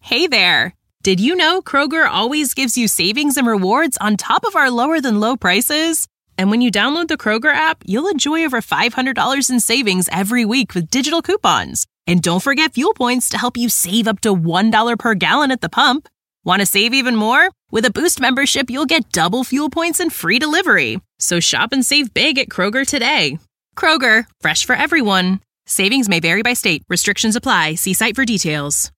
Hey there! Did you know Kroger always gives you savings and rewards on top of our lower-than-low prices? And when you download the Kroger app, you'll enjoy over $500 in savings every week with digital coupons. And don't forget fuel points to help you save up to $1 per gallon at the pump. Want to save even more? With a Boost membership, you'll get double fuel points and free delivery. So shop and save big at Kroger today. Kroger, fresh for everyone. Savings may vary by state. Restrictions apply. See site for details.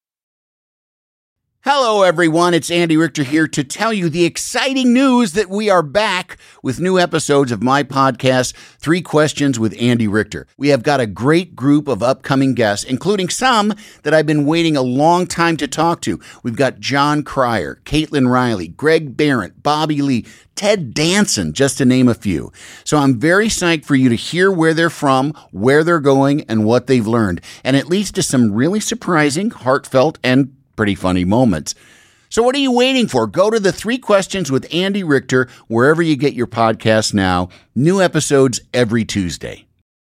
Hello, everyone. It's Andy Richter here to tell you the exciting news that we are back with new episodes of my podcast, 3 Questions with Andy Richter. We have got a great group of upcoming guests, including some that I've been waiting a long time to talk to. We've got Jon Cryer, Caitlin Riley, Greg Behrendt, Bobby Lee, Ted Danson, just to name a few. So I'm very psyched for you to hear where they're from, where they're going, and what they've learned, and it leads to some really surprising, heartfelt, and pretty funny moments. So what are you waiting for? Go to the 3 Questions with Andy Richter wherever you get your podcasts now. New episodes every Tuesday.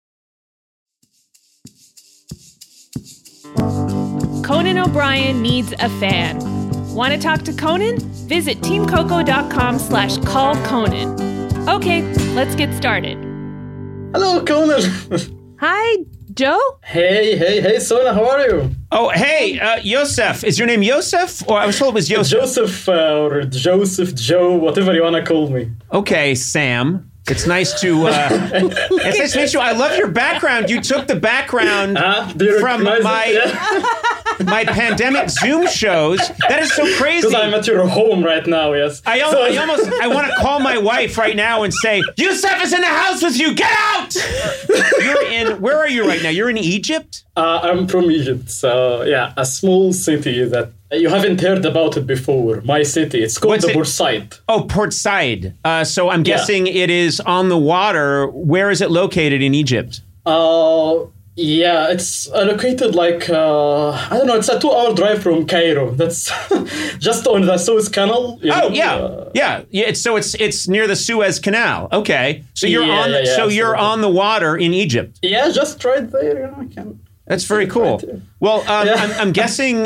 Conan O'Brien needs a fan. Want to talk to Conan? Visit teamcoco.com/callconan. Okay, let's get started. Hello, Conan. Hi, Joe? Hey, Sona, how are you? Oh, hey, Yosef. Is your name Yosef? Or I was told it was Yosef. Joseph, or Joseph, Joe, whatever you want to call me. Okay, Sam. It's nice to it's nice to meet you. I love your background. You took the background from my pandemic Zoom shows. That is so crazy. Because I'm at your home right now, yes. I want to call my wife right now and say, Yosef is in the house with you. Get out! Where are you right now? You're in Egypt? I'm from Egypt. So, yeah, a small city that you haven't heard about it before. My city. It's called Port Said. Oh, Port Said. So I'm guessing it is on the water. Where is it located in Egypt? Yeah, it's located like, I don't know, it's a 2-hour drive from Cairo. That's just on the Suez Canal. It's near the Suez Canal. Okay. So you're on the water in Egypt. Yeah, just right there. I can. That's very cool. Well, I'm guessing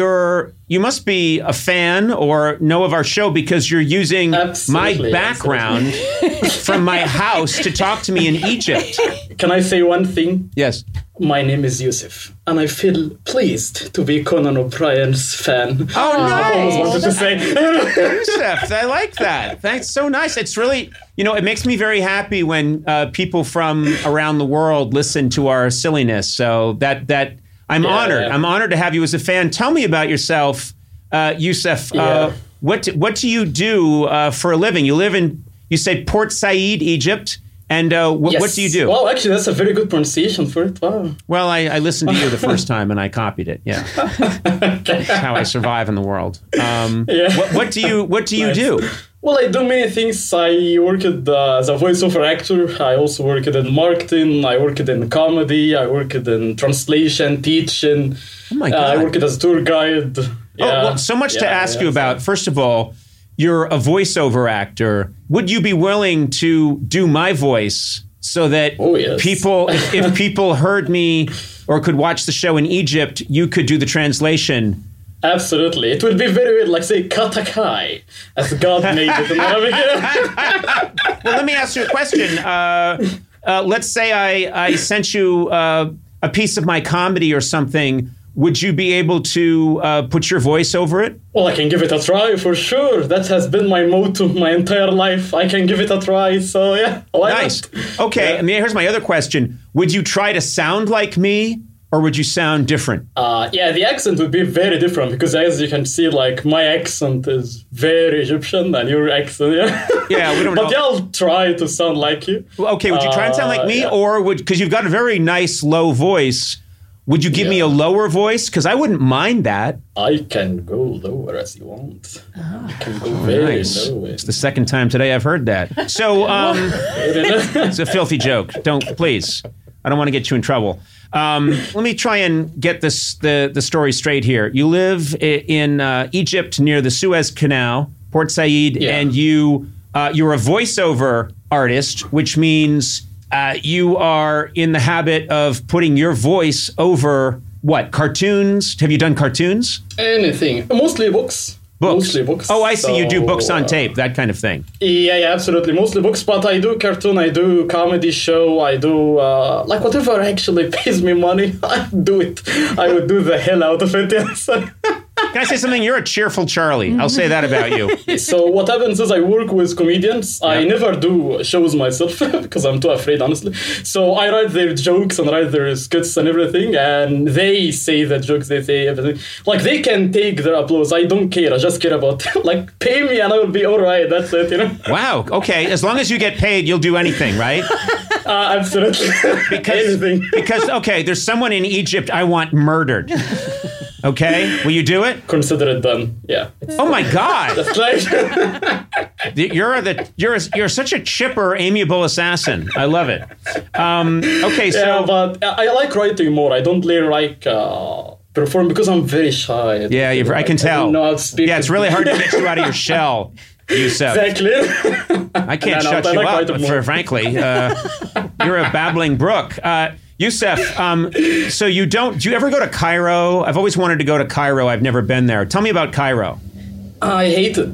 you must be a fan or know of our show because you're using my background from my house to talk to me in Egypt. Can I say one thing? Yes. My name is Yosef, and I feel pleased to be Conan O'Brien's fan. Oh, nice. I always wanted to say. Yosef, I like that. That's so nice. It's really, it makes me very happy when people from around the world listen to our silliness. So that I'm honored. Yeah. I'm honored to have you as a fan. Tell me about yourself, Yosef. What do you do for a living? You said Port Said, Egypt. And what do you do? Well, actually, that's a very good pronunciation for it. Wow. Well, I listened to you the first time and I copied it. Yeah, that's how I survive in the world. What do you do? Well, I do many things. I worked as a voiceover actor. I also worked in marketing. I worked in comedy. I worked in translation, teaching. Oh my God! I worked as a tour guide. So much to ask you about. First of all, you're a voiceover actor. Would you be willing to do my voice so that people, if people heard me or could watch the show in Egypt, you could do the translation? Absolutely. It would be very weird, like say Katakai, as God made it in Arabic. Well, let me ask you a question. Let's say I sent you a piece of my comedy or something. Would you be able to put your voice over it? Well, I can give it a try for sure. That has been my motto my entire life. I can give it a try. So, yeah. Nice. Okay. Yeah. Here's my other question. Would you try to sound like me or would you sound different? The accent would be very different because as you can see, like my accent is very Egyptian and your accent, we don't know. But I'll try to sound like you. Okay. Would you try and sound like me or because you've got a very nice low voice, would you give me a lower voice? Because I wouldn't mind that. I can go lower as you want. I can go very low. It's the second time today I've heard that. So, it's a filthy joke. Please. I don't want to get you in trouble. Let me try and get the story straight here. You live in Egypt near the Suez Canal, Port Said, and you're a voiceover artist, which means you are in the habit of putting your voice over what? Cartoons? Have you done cartoons? Anything. Mostly books. Mostly books. Oh, I see. So, you do books on tape, that kind of thing. Yeah, absolutely. Mostly books, but I do cartoon, I do comedy show, I do, like, whatever actually pays me money, I do it. I would do the hell out of it, yes. Can I say something? You're a cheerful Charlie. I'll say that about you. So what happens is I work with comedians. I never do shows myself because I'm too afraid, honestly. So I write their jokes and write their skits and everything, and they say the jokes, they say everything. Like, they can take their applause. I don't care. I just care about, like, pay me and I will be all right. That's it, you know? Wow. Okay. As long as you get paid, you'll do anything, right? Absolutely. Because, okay, there's someone in Egypt I want murdered. Okay? Will you do it? Consider it done. Yeah. Oh my God. That's like... You're such a chipper, amiable assassin. I love it. Okay, so... Yeah, but I like writing more. I don't really like perform because I'm very shy. Yeah, I can tell. I don't know how to speak. Yeah, it's really hard to get you out of your shell, Youssef. Exactly. I can't shut you up, frankly. You're a babbling brook. Youssef, so do you ever go to Cairo? I've always wanted to go to Cairo. I've never been there. Tell me about Cairo. I hate it.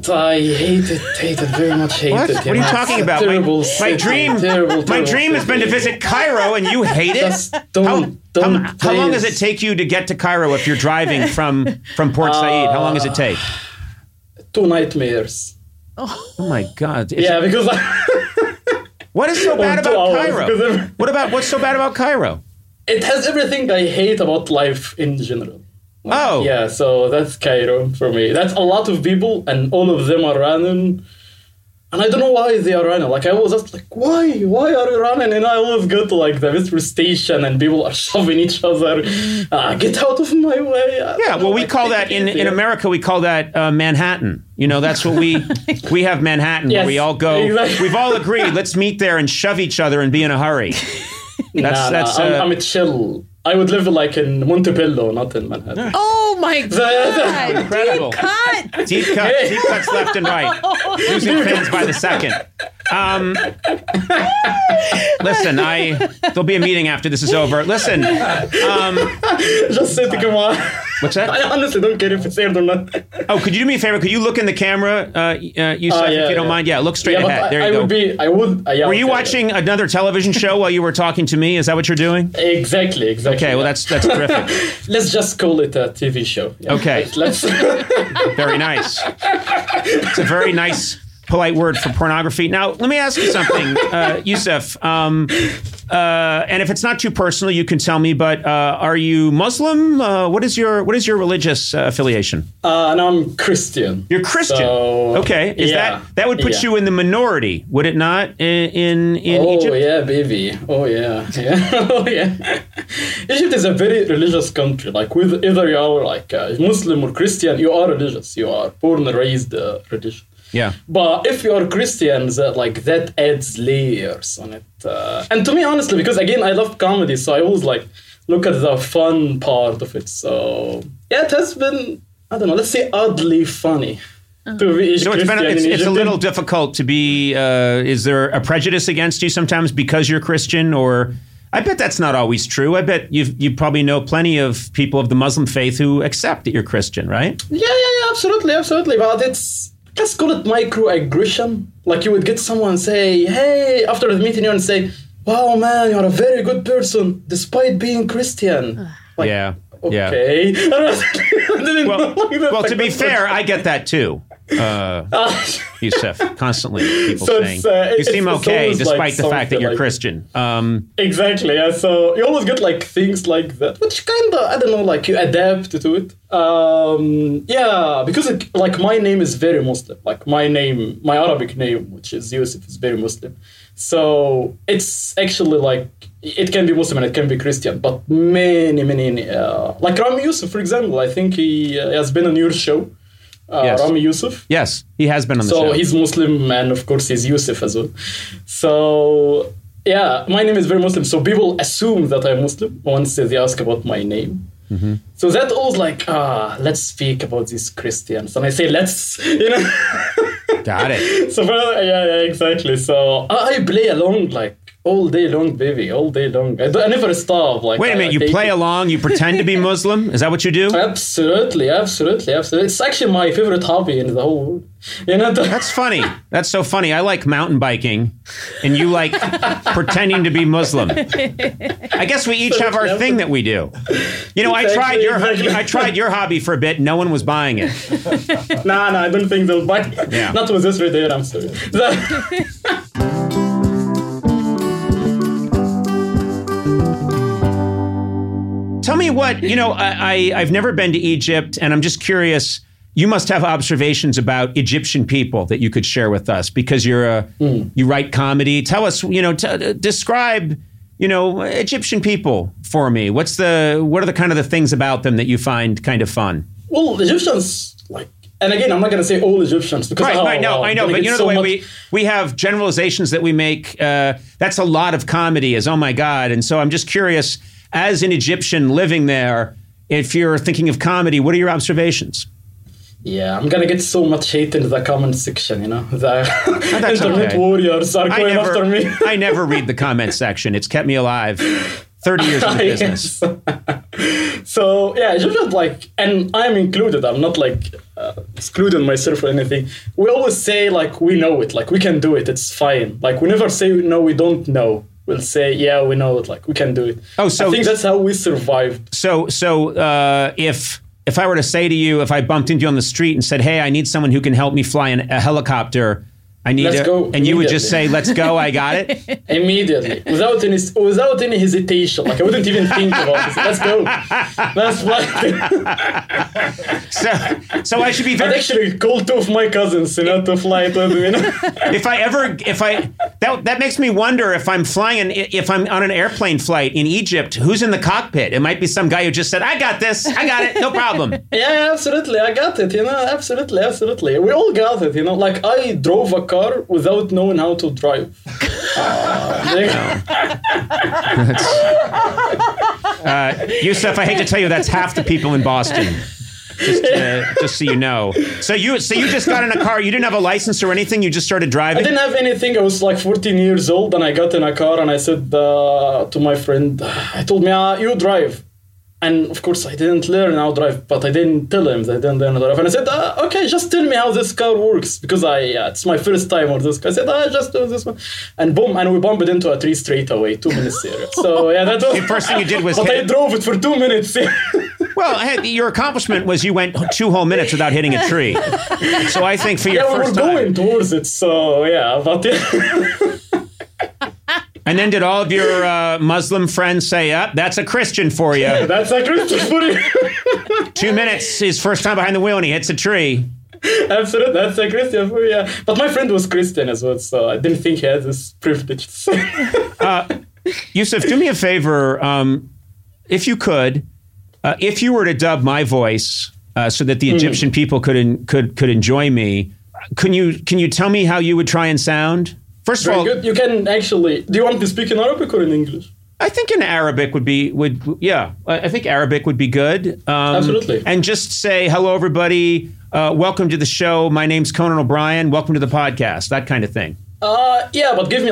Very much hate what? it. What are you talking about? My dream has been to visit Cairo, and you hate it? Just how long does it take you to get to Cairo if you're driving from Port Said? How long does it take? 2 nightmares. Oh my God. Because... What is so bad about Cairo? What's so bad about Cairo? It has everything I hate about life in general. Oh. Yeah, so that's Cairo for me. That's a lot of people, and all of them are running. And I don't know why they are running. Like, I was just like, why? Why are you running? And I always go to, like, the metro station, and people are shoving each other. Get out of my way. Yeah, well, we call that, in America, we call that Manhattan. You know, that's what we have Manhattan, where we all go. Exactly. We've all agreed, let's meet there and shove each other and be in a hurry. I'm a chill. I would live like in Montebello, not in Manhattan. Oh my God! Incredible. Deep cuts left and right. Losing fans by the second. Listen, there'll be a meeting after this is over. Listen. Just say to come on. What's that? I honestly don't care if it's aired or not. Oh, could you do me a favor? Could you look in the camera, Youssef, if you don't mind? Yeah, look straight ahead. There you go. Were you watching another television show while you were talking to me? Is that what you're doing? Exactly. Okay, well, that's terrific. Let's just call it a TV show. Yeah. Okay. Let's Very nice. It's a very nice, polite word for pornography. Now, let me ask you something, Youssef. And if it's not too personal, you can tell me. But are you Muslim? What is your religious affiliation? No, I'm Christian. You're Christian. So, okay. That would put you in the minority, would it not? In Egypt? Oh yeah, baby. Oh yeah. Oh yeah. Egypt is a very religious country. Like, with either you are like Muslim or Christian, you are religious. You are born and raised religious. Yeah. But if you are Christians, like, that adds layers on it. And to me, honestly, because again, I love comedy, so I always like look at the fun part of it. So yeah, it has been, I don't know, let's say oddly funny. To be so it's a little difficult to be, is there a prejudice against you sometimes because you're Christian? Or I bet that's not always true. I bet you probably know plenty of people of the Muslim faith who accept that you're Christian, right? Yeah, absolutely. But let's call it microaggression. Like, you would get someone say, hey, after the meeting you and say, wow, man, you're a very good person despite being Christian. Like, yeah. Okay. Yeah. Well, to be fair, I get that too. Youssef, constantly people saying you seem okay despite like the fact that you're like, Christian. Exactly. Yeah. So you always get like things like that, which kind of, I don't know, like you adapt to it. Yeah, because like my name is very Muslim. Like my Arabic name, which is Youssef, is very Muslim. So it's actually like it can be Muslim and it can be Christian, but many like Rami Youssef, for example. I think he has been on your show. Yes. Rami Youssef. Yes, he has been on the show. So he's Muslim, and of course he's Youssef as well. So yeah, my name is very Muslim. So people assume that I'm Muslim once they ask about my name. Mm-hmm. So that always like, let's speak about these Christians. And I say, let's, Got it. So yeah, exactly. So I play along like, All day long, baby. All day long. I never stop. Like, wait a minute. You play along. You pretend to be Muslim. Is that what you do? Absolutely. It's actually my favorite hobby in the whole world. You know, that's funny. That's so funny. I like mountain biking, and you like pretending to be Muslim. I guess we each have our thing that we do. You know, I tried your hobby for a bit. No one was buying it. No, I don't think they'll buy it. Yeah. Not with this right there. I'm sorry. Tell me what, you know, I've never been to Egypt, and I'm just curious. You must have observations about Egyptian people that you could share with us because you write comedy. Tell us, you know, describe, you know, Egyptian people for me. What are the kind of the things about them that you find kind of fun? Well, Egyptians, like, and again, I'm not going to say all Egyptians because I know, but you know the way we have generalizations that we make. That's a lot of comedy. Is oh my God, and so I'm just curious, as an Egyptian living there, if you're thinking of comedy, what are your observations? Yeah, I'm going to get so much hate in the comment section, you know. The internet warriors are going after me. I never read the comment section. It's kept me alive 30 years in the business. So, yeah, Egyptians, like, and I'm included. I'm not, like, excluding myself or anything. We always say, like, we know it. Like, we can do it. It's fine. Like, we never say, no, we don't know. We'll say, yeah, we know it. Like, we can do it. Oh, so I think that's how we survived. So if I were to say to you, if I bumped into you on the street and said, hey, I need someone who can help me fly a helicopter, let's go. And you would just say, let's go, I got it? Immediately. Without any hesitation. Like, I wouldn't even think about it. Let's go. Let's fly. So I should be very... I'd actually call two of my cousins, you know, to fly with me. You know? That makes me wonder if I'm on an airplane flight in Egypt, who's in the cockpit? It might be some guy who just said, I got this, I got it, no problem. Yeah, absolutely, I got it, you know, absolutely. We all got it, you know, like I drove a car without knowing how to drive. Youssef, I hate to tell you, that's half the people in Boston. Just so you know. So you just got in a car. You didn't have a license or anything. You just started driving. I didn't have anything. I was like 14 years old, and I got in a car, and I said to my friend, I told me, you drive. And of course, I didn't learn how to drive, but I didn't tell him that I didn't learn how to drive. And I said, okay, just tell me how this car works, because it's my first time on this car. I said, just do this one. And boom, and we bumped into a tree straight away, 2 minutes there. So yeah, that was the first thing you did was. But I drove it for 2 minutes. Well, your accomplishment was you went 2 whole minutes without hitting a tree. So I think for your first time. Yeah, we were going towards it. So yeah, but yeah. And then did all of your Muslim friends say, that's a Christian for you. Yeah, that's a Christian for you. 2 minutes, his first time behind the wheel, and he hits a tree. Absolutely, that's a Christian for you. Yeah. But my friend was Christian as well, so I didn't think he had this privilege. Youssef, do me a favor, if you could, if you were to dub my voice so that the Egyptian people could enjoy me, can you tell me how you would try and sound? First of all, good. You can actually. Do you want to speak in Arabic or in English? I think in Arabic would be I think Arabic would be good. Absolutely. And just say hello, everybody. Welcome to the show. My name's Conan O'Brien. Welcome to the podcast. That kind of thing. Yeah, but give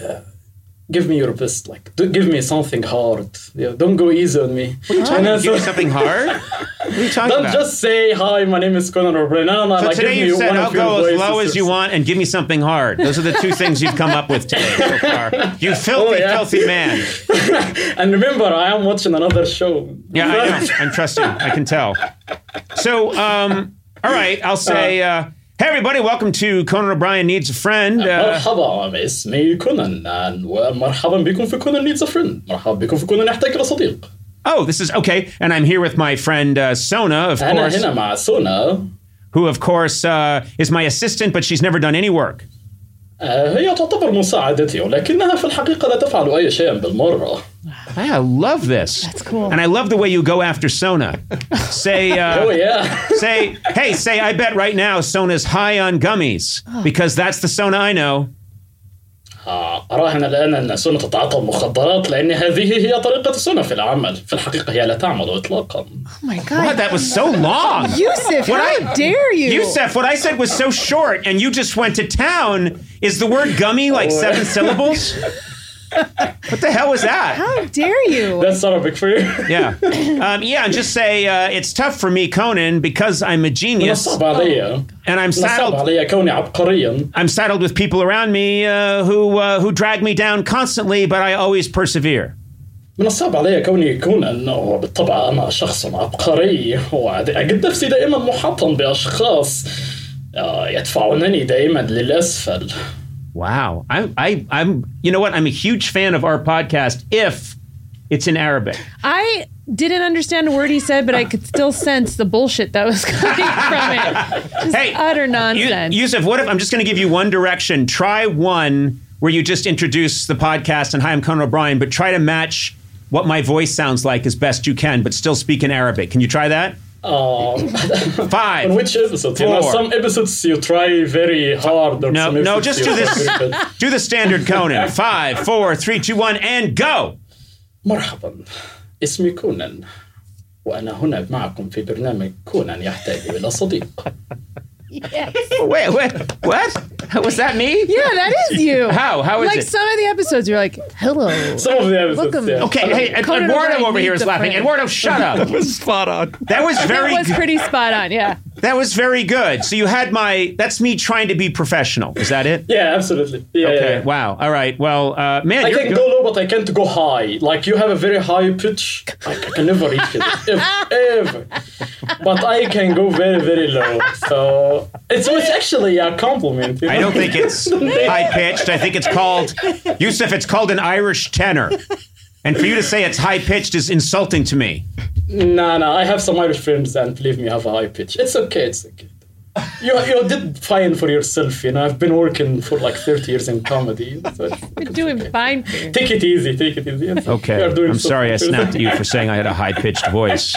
me your best. Like, give me something hard. Yeah, don't go easy on me. What are you talking about? Give me something hard? What are you talking about? Don't just say, hi, my name is Conan O'Brien. No. So like, today you said, I'll go as low as you want and give me something hard. Those are the two things you've come up with today so far. You filthy man. And remember, I am watching another show. Yeah, I know. I'm trusting. I can tell. So, all right, I'll say... Hey everybody, welcome to Conan O'Brien Needs a Friend. مرحبا اسمي كونان ومرحبا بكم في Conan Needs a Friend. مرحبا بكم في كونان يحتاج إلى صديق. Oh, this is okay, and I'm here with my friend Sona, of course. أنا هنا مع سونا. Who, of course, is my assistant, but she's never done any work. هي تعتبر مساعدتي ولكنها في الحقيقة لا تفعل أي شيء بالمرة. I love this. That's cool. And I love the way you go after Sona. Say, oh yeah. say, I bet right now Sona's high on gummies because that's the Sona I know. أراهن الآن أن سونا تتعاطى مخدرات لأن هذه هي طريقة سونا في العمل. في الحقيقة هي لا تعمل إطلاقا. Oh my God. God, that was so long. Youssef, how dare you? Youssef, what I said was so short and you just went to town. Is the word gummy like 7 syllables? What the hell was that? How dare you? That's Arabic for you. Yeah. And just say it's tough for me, Conan, because I'm a genius. صعب عليا. And I'm صعب saddled. عليا كوني عبقريا. I'm saddled with people around me who drag me down constantly, but I always persevere. من الصعب علي كوني كونان وبالطبع أنا شخص عبقري وأجد نفسي دائما محاطا بأشخاص يدفعونني دائما للأسفل. Wow. I'm you know what? I'm a huge fan of our podcast if it's in Arabic. I didn't understand a word he said, but I could still sense the bullshit that was coming from it. Just utter nonsense. Yusuf, what if I'm just going to give you one direction? Try one where you just introduce the podcast and hi, I'm Conan O'Brien, but try to match what my voice sounds like as best you can, but still speak in Arabic. Can you try that? 5. On which episode? 4. You know, some episodes you try very hard. No, just do this. Do the standard Conan. 5, 4, 3, 2, 1, and go. مرحبا اسمي كونان وأنا هنا معكم في برنامج كونان يحتاج إلى صديق. Yes. Wait, what? Was that me? Yeah, that is you. How is like it? Some of the episodes, you're like, hello. Some of the episodes, Welcome. yeah. Okay, hey, Eduardo over here is laughing. Eduardo, shut up. That was spot on. That was very That was pretty spot on, yeah. That was very good. So you had that's me trying to be professional. Is that it? Yeah, absolutely. Yeah, Okay, yeah. wow. All right. Well, man, I can go low, but I can't go high. Like, you have a very high pitch. I can never reach it. Ever. But I can go very, very low. So it's actually a compliment. You know? I don't think it's high-pitched. I think it's called, Yusuf, it's called an Irish tenor. And for you to say it's high-pitched is insulting to me. No. I have some Irish friends, and believe me, I have a high pitch. It's okay. You did fine for yourself. You know, I've been working for like 30 years in comedy. So You're doing fine for you. Take it easy. It's Okay. I'm sorry I snapped at you for saying I had a high-pitched voice.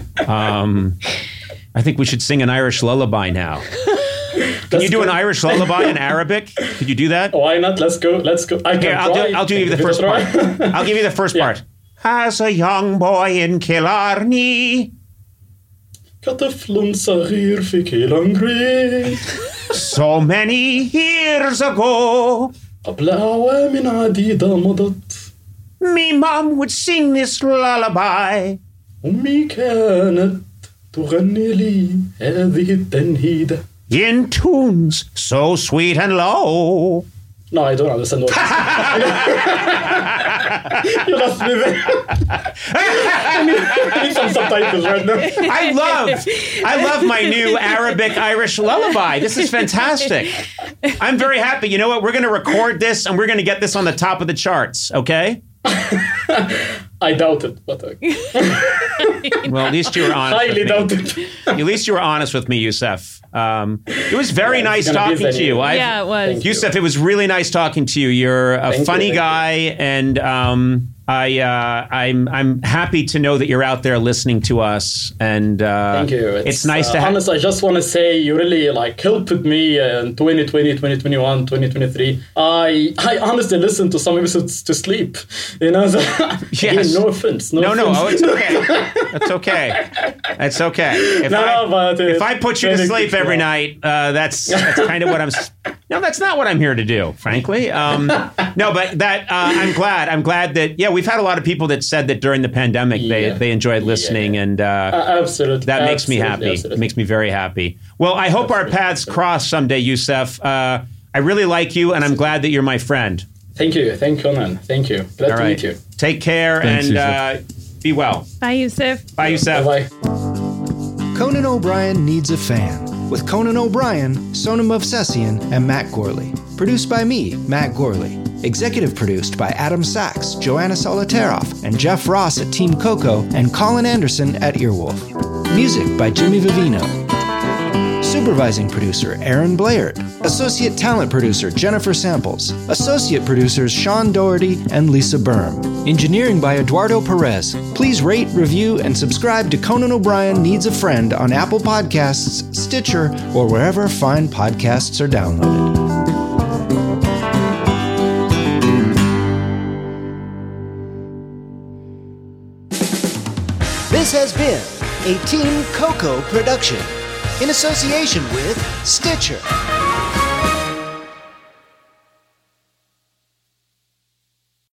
I think we should sing an Irish lullaby now. Can you do an Irish lullaby in Arabic? Could you do that? Why not? Let's go. Here, I'll do you the first part. I'll give you the first part. As a young boy in Killarney, كطفل صغير في كيلانغري so many years ago, قبل أعوام عديدة مضت me mom would sing this lullaby. أمي كانت تغني لي هذه التنهيدة In tunes so sweet and low. No, I don't understand what you lost me there. I need some subtitles right now. I love my new Arabic Irish lullaby. This is fantastic. I'm very happy. You know what? We're going to record this and we're going to get this on the top of the charts, okay? I doubt it, but okay. Well, at least you were honest. Highly doubt it. At least you were honest with me, Yusuf. It was very nice talking to you. Yeah, it was. Yusuf, it was really nice talking to you. You're a funny guy, and I'm happy to know that you're out there listening to us. And thank you. It's nice to have. Honestly, I just want to say you really helped me in 2020, 2021, 2023. I honestly listened to some episodes to sleep. You know, Yes. Again, no offense. No. Oh, it's okay. That's okay. It's okay. If I put you to sleep every night, that's kind of what I'm. No, that's not what I'm here to do, frankly. No, but that I'm glad that we've had a lot of people that said that during the pandemic they enjoyed listening, and absolutely that makes me happy. Absolutely. It makes me very happy. Well, I hope our paths cross someday, Yusuf. I really like you, and I'm glad that you're my friend. Thank you, Conan. Thank you. Glad to meet you. Take care. Thanks, and be well. Bye, Yusuf. Bye, Yusuf. Bye. Conan O'Brien Needs a Fan, with Conan O'Brien, Sonam Movsesian, and Matt Gorley. Produced by me, Matt Gorley. Executive produced by Adam Sachs, Joanna Solitaroff, and Jeff Ross at Team Coco, and Colin Anderson at Earwolf. Music by Jimmy Vivino. Supervising producer Aaron Blaird. Associate talent producer Jennifer Samples. Associate producers Sean Doherty and Lisa Berm. Engineering by Eduardo Perez. Please rate, review, and subscribe to Conan O'Brien Needs a Friend on Apple Podcasts, Stitcher, or wherever fine podcasts are downloaded. This has been a Team Coco production in association with Stitcher.